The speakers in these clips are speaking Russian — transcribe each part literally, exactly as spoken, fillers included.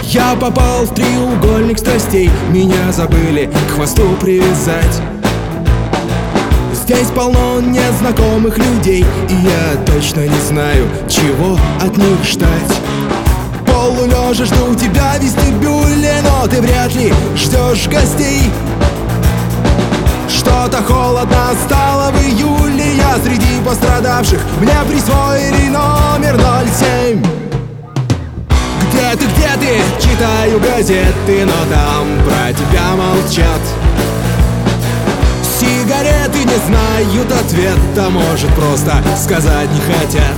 Я попал в треугольник страстей, меня забыли к хвосту привязать. Здесь полно незнакомых людей, и я точно не знаю, чего от них ждать. Полулежа жду тебя в вестибюле, но ты вряд ли ждешь гостей. Что-то холодно стало в июле, я среди пострадавших, мне присвоили номер ноль семь. Где ты, где ты? Читаю газеты, но там про тебя молчат. Сигареты не знают ответа, может, просто сказать не хотят.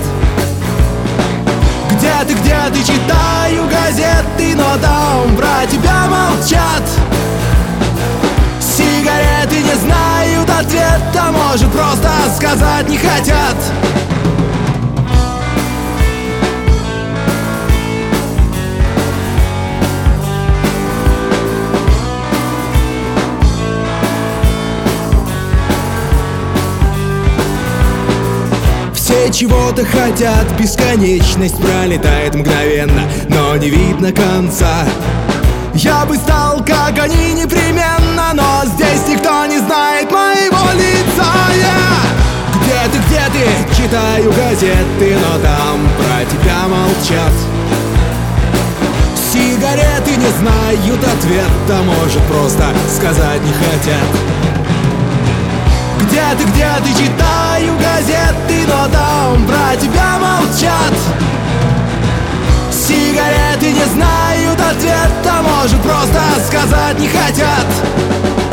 Где ты, где ты? Читаю газеты, но там про тебя молчат. Сигареты не знают ответа, может, просто сказать не хотят. Все чего-то хотят, бесконечность пролетает мгновенно, но не видно конца. Я бы стал, как они, непременно, но здесь никто не знает моего лица. Я... Где ты, где ты? Читаю газеты, но там про тебя молчат. Сигареты не знают ответа, может, просто сказать не хотят. Где ты, где ты? Читаю газеты, но там про тебя молчат. Сигареты не знают ответа, может, просто сказать не хотят.